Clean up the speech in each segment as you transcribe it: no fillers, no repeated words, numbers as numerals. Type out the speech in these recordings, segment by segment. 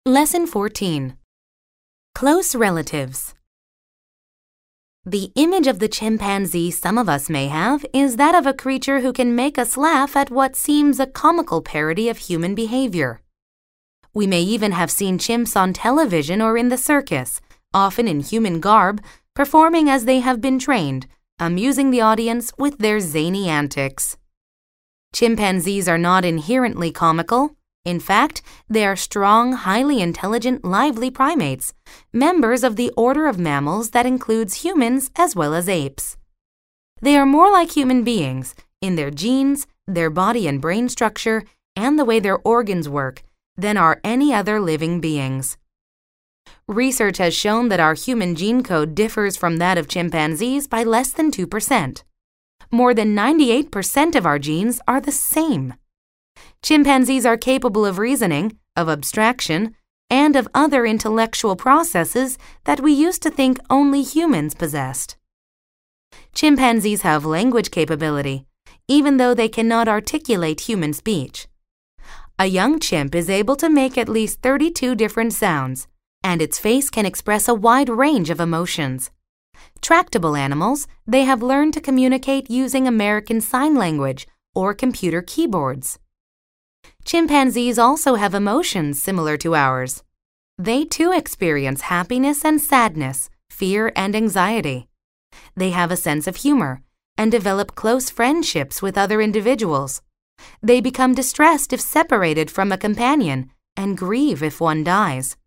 Lesson 14. Close relatives. The image of the chimpanzee some of us may have is that of a creature who can make us laugh at what seems a comical parody of human behavior. We may even have seen chimps on television or in the circus, often in human garb, performing as they have been trained, amusing the audience with their zany antics. Chimpanzees are not inherently comical. In fact, they are strong, highly intelligent, lively primates, members of the order of mammals that includes humans as well as apes. They are more like human beings in their genes, their body and brain structure, and the way their organs work than are any other living beings. Research has shown that our human gene code differs from that of chimpanzees by less than 2%. More than 98% of our genes are the same. Chimpanzees are capable of reasoning, of abstraction, and of other intellectual processes that we used to think only humans possessed. Chimpanzees have language capability, even though they cannot articulate human speech. A young chimp is able to make at least 32 different sounds, and its face can express a wide range of emotions. Tractable animals, they have learned to communicate using American Sign Language or computer keyboards. Chimpanzees also have emotions similar to ours. They too experience happiness and sadness, fear and anxiety. They have a sense of humor and develop close friendships with other individuals. They become distressed if separated from a companion and grieve if one dies.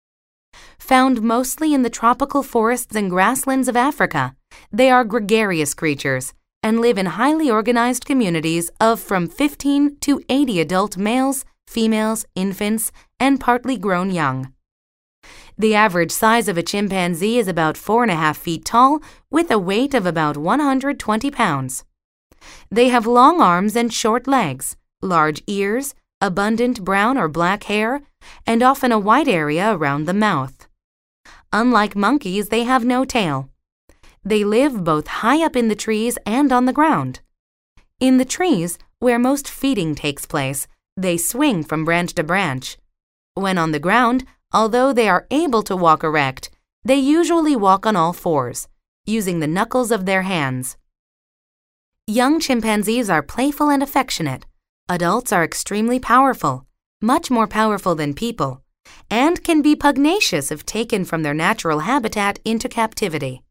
Found mostly in the tropical forests and grasslands of Africa, they are gregarious creatures and live in highly organized communities of from 15 to 80 adult males, females, infants, and partly grown young. The average size of a chimpanzee is about 4.5 feet tall with a weight of about 120 pounds. They have long arms and short legs, large ears, abundant brown or black hair, and often a white area around the mouth. Unlike monkeys, they have no tail. They live both high up in the trees and on the ground. In the trees, where most feeding takes place, they swing from branch to branch. When on the ground, although they are able to walk erect, they usually walk on all fours, using the knuckles of their hands. Young chimpanzees are playful and affectionate. Adults are extremely powerful, much more powerful than people, and can be pugnacious if taken from their natural habitat into captivity.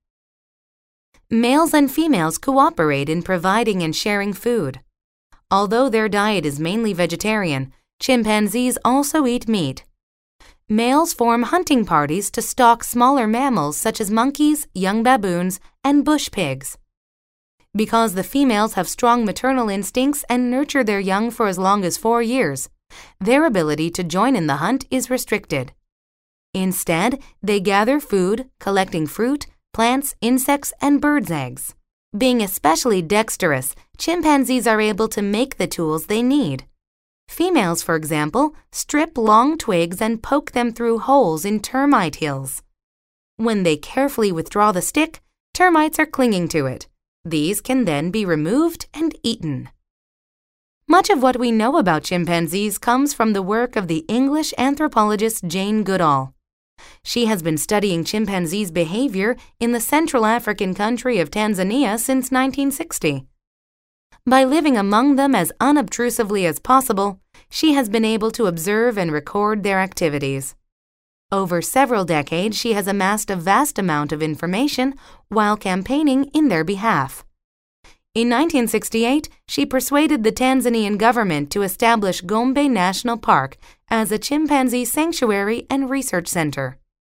Males and females cooperate in providing and sharing food. Although their diet is mainly vegetarian, chimpanzees also eat meat. Males form hunting parties to stalk smaller mammals such as monkeys, young baboons, and bush pigs. Because the females have strong maternal instincts and nurture their young for as long as 4 years, their ability to join in the hunt is restricted. Instead, they gather food, collecting fruit, plants, insects, and birds' eggs. Being especially dexterous, chimpanzees are able to make the tools they need. Females, for example, strip long twigs and poke them through holes in termite hills. When they carefully withdraw the stick, termites are clinging to it. These can then be removed and eaten. Much of what we know about chimpanzees comes from the work of the English anthropologist Jane Goodall. She has been studying chimpanzees' behavior in the Central African country of Tanzania since 1960. By living among them as unobtrusively as possible, she has been able to observe and record their activities. Over several decades, she has amassed a vast amount of information while campaigning in their behalf. In 1968, she persuaded the Tanzanian government to establish Gombe National Park as a chimpanzee sanctuary and research center.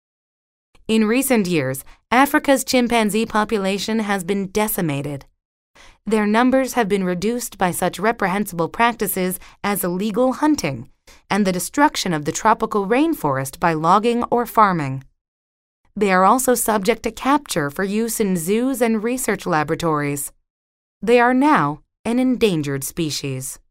In recent years, Africa's chimpanzee population has been decimated. Their numbers have been reduced by such reprehensible practices as illegal hunting and the destruction of the tropical rainforest by logging or farming. They are also subject to capture for use in zoos and research laboratories. They are now an endangered species.